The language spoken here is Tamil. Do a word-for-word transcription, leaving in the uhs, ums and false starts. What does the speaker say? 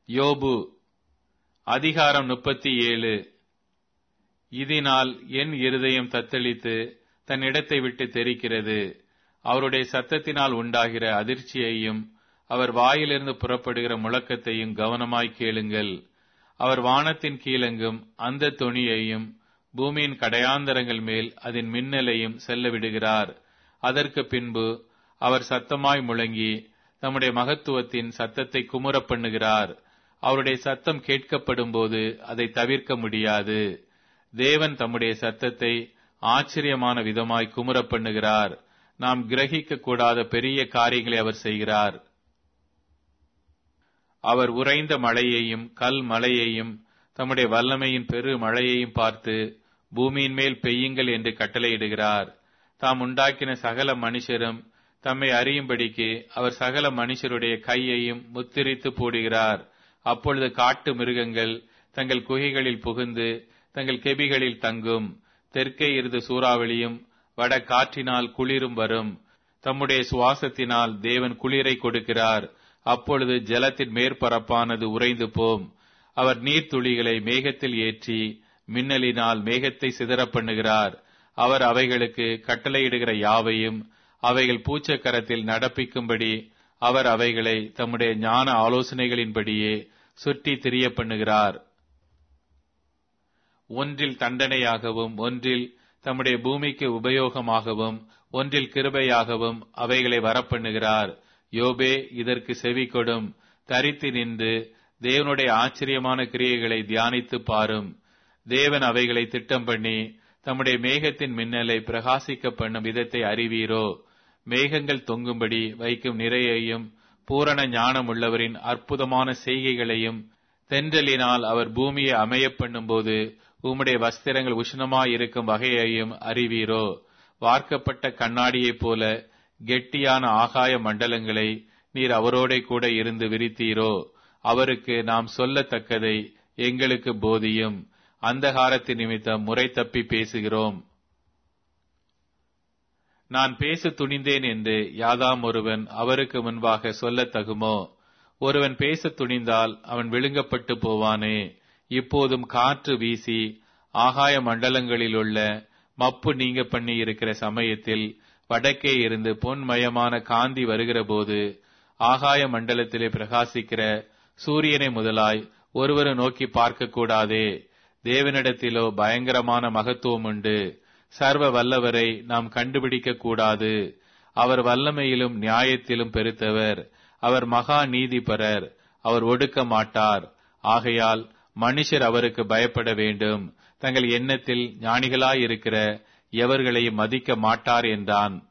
யோபு அதிகாரம் முப்பத்தி ஏழு. இதனால் என் இருதயம் தத்தளித்து தன் இடத்தை விட்டு தெரிக்கிறது. அவருடைய சத்தத்தினால் உண்டாகிற அதிர்ச்சியையும் அவர் வாயிலிருந்து புறப்படுகிற முழக்கத்தையும் கவனமாய் கேளுங்கள். அவர் வானத்தின் கீழெங்கும் அந்த தொனியையும் பூமியின் கடையாந்தரங்கள் மேல் அதன் மின்னலையும் செல்ல விடுகிறார். அதற்கு பின்பு அவர் சத்தமாய் முழங்கி தம்முடைய மகத்துவத்தின் சத்தத்தை குமுறப் பண்ணுகிறார். அவருடைய சத்தம் கேட்கப்படும் போது அதை தவிர்க்க முடியாது. தேவன் தம்முடைய சத்தத்தை ஆச்சரியமான விதமாய் குமுறப் பண்ணுகிறார். நாம் கிரகிக்க கூடாத பெரிய காரியங்களை அவர் செய்கிறார். அவர் உறைந்த மழையையும் கல் மழையையும் தம்முடைய வல்லமையின் பெரு மழையையும் பார்த்து பூமியின் மேல் பெய்யுங்கள் என்று கட்டளையிடுகிறார். தாம் உண்டாக்கின சகல மனுஷரும் தம்மை அறியும்படிக்கு அவர் சகல மனுஷருடைய கையையும் முத்திரித்து போடுகிறார். அப்பொழுது காட்டு மிருகங்கள் தங்கள் குகைகளில் புகுந்து தங்கள் கெபிகளில் தங்கும். தெற்கே இருந்து சூறாவளியும் வட காற்றினால் குளிரும் வரும். தம்முடைய சுவாசத்தினால் தேவன் குளிரை கொடுக்கிறார். அப்பொழுது ஜலத்தின் மேற்பரப்பானது உறைந்து போம். அவர் நீர்த்துளிகளை மேகத்தில் ஏற்றி மின்னலினால் மேகத்தை சிதறப் பண்ணுகிறார். அவர் அவைகளுக்கு கட்டளையிடுகிற யாவையும் அவைகள் பூச்சக்கரத்தில் நடப்பிக்கும்படி அவர் அவைகளை தம்முடைய ஞான ஆலோசனைகளின்படியே சுற்றி திரிய பண்ணுகிறார். ஒன்றில் தண்டனையாகவும் ஒன்றில் தம்முடைய பூமிக்கு உபயோகமாகவும் ஒன்றில் கிருபையாகவும் அவைகளை வரப்பண்ணுகிறார். யோபே, இதற்கு செவி கொடும். தரித்து நின்று தேவனுடைய ஆச்சரியமான கிரியைகளை தியானித்து பாரும். தேவன் அவைகளை திட்டம் பண்ணி தம்முடைய மேகத்தின் மின்னலை பிரகாசிக்க பண்ணும் விதத்தை அறிவீரோ? மேகங்கள் தொங்கும்படி வைக்கும் நிறையையும் பூரண ஞானம் உள்ளவரின் அற்புதமான செய்கைகளையும் தென்றலினால் அவர் பூமியை அமைய பண்ணும் போது உம்முடைய வஸ்திரங்கள் உஷ்ணமாயிருக்கும் வகையையும் அறிவீரோ? வார்க்கப்பட்ட கண்ணாடியைப் போல கெட்டியான ஆகாய மண்டலங்களை நீர் அவரோட கூட இருந்து விரித்தீரோ? அவருக்கு நாம் சொல்லத்தக்கதை எங்களுக்கு போதியும். அந்தகாரத்தின் நிமித்தம் முறை தப்பி பேசுகிறோம். நான் பேச துணிந்தேன் என்று யாதாம் ஒருவன் அவருக்கு முன்பாக சொல்லத் தகுமோ? ஒருவன் பேச துணிந்தால் அவன் விழுங்கப்பட்டு போவானே. இப்போதும் காற்று வீசி ஆகாய மண்டலங்களிலுள்ள மப்பு நீங்க பண்ணி இருக்கிற சமயத்தில் வடக்கே இருந்து பொன்மயமான காந்தி வருகிற போது ஆகாய மண்டலத்திலே பிரகாசிக்கிற சூரியனை முதலாய் ஒருவரும் நோக்கி பார்க்க கூடாதே. தேவனிடத்திலோ பயங்கரமான மகத்துவம் உண்டு. சர்வ வல்லவரை நாம் கண்டுபிடிக்க கூடாது. அவர் வல்லமையிலும் நியாயத்திலும் பெருத்தவர். அவர் மகா நீதிபரர். அவர் ஒடுக்க மாட்டார். ஆகையால் மனுஷர் அவருக்கு பயப்பட வேண்டும். தங்கள் எண்ணத்தில் ஞானிகளாயிருக்கிற எவர்களையும் மதிக்க மாட்டார் என்றான்.